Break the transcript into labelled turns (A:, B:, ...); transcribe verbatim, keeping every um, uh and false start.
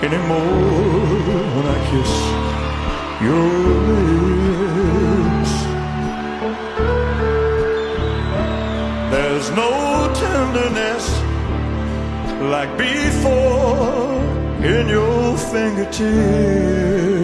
A: anymore when I kiss your lips. There's no tenderness like before in your fingertips.